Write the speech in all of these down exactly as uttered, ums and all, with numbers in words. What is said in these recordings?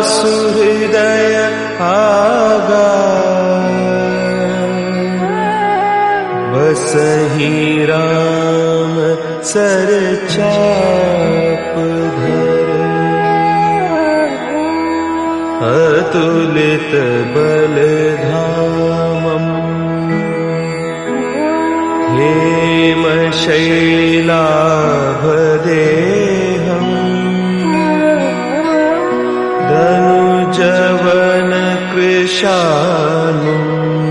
सुहृदय आगार, बसहि राम सर चाप धर, अतुलित बल धामम् हेम शैलाभदेहम्, धनुजवन कृशानुम्,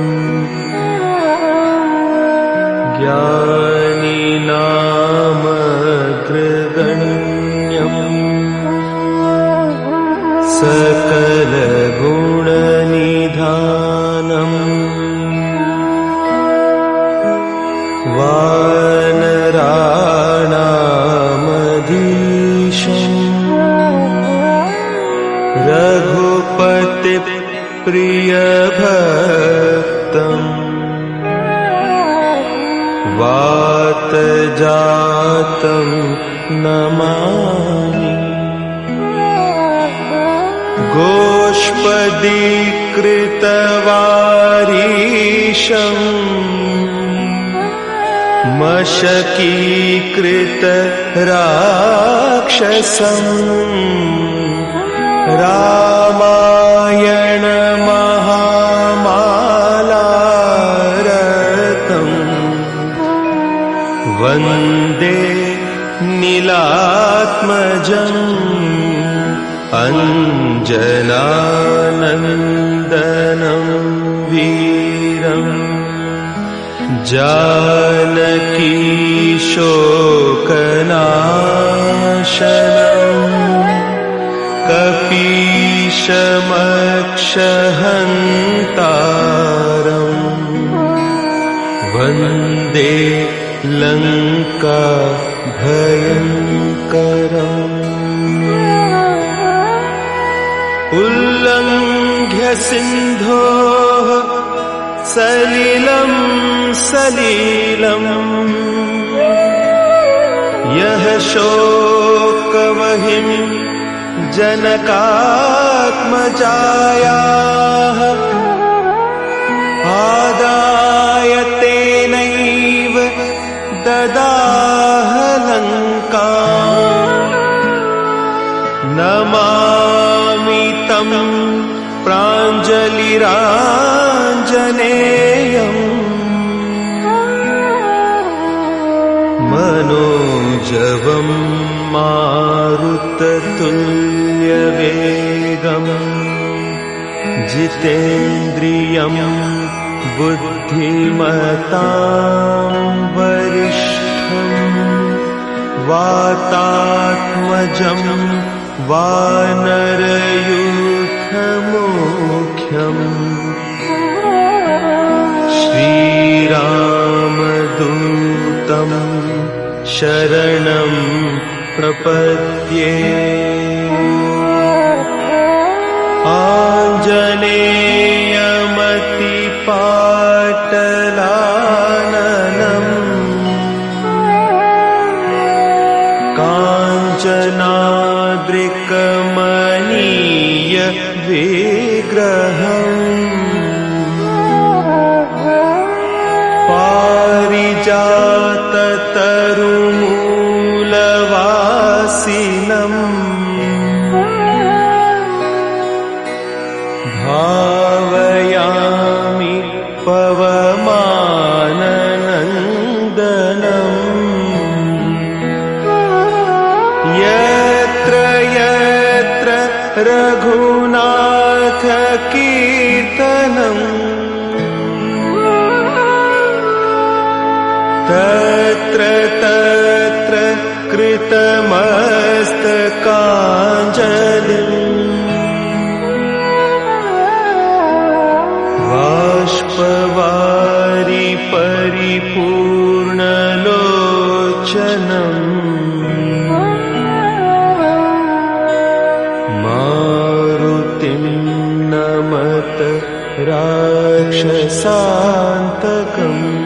ज्ञानी नामग्रगण्यम्, सकल गुणनिधानम्, वानराणामधीशम्, रघुपति प्रियभक्तम्, वातजातं नमामि, गोष्पदीकृतवारीशम्, मशकीकृत राक्षसम्, रामायण महामालारतम्, वन्दे नीलात्मजम्, अञ्जनानन्दनं वीरम्, जानकी शोकनाशनम्, कपीशमक्षहन्तारम्, वन्दे लङ्का भयङ्करम्। उल्लङ्घ्य सिन्धोः सलिलं सलीलम्, यः शोकवहिं जनकात्मजायाः, आदाय तेनैव ददाह लङ्काम्, नमामि तं प्राञ्जलिराञ्जनेयम्, मनोजवं मारुततुल्यवेगम्, जितेन्द्रियं बुद्धिमतां वरिष्ठम्, वातात्मजं वानरयूथमुख्यम्, श्रीरामदूतं शरणं प्रपद्ये, आञ्जनेयमतिपाटलाननम्, काञ्चनाद्रिकमनीय विग्रहम्, पारिजाततरुमूलवासिनम्, भावयामि पवमाननन्दनम्, यत्र यत्र रघुनाथकीर्तनम्, तत्र तत्र कृतमस्तकाञ्जलिम्, बाष्पवारि परिपूर्णलोचनम्, मारुतिं नमत राक्षसान्तकम्,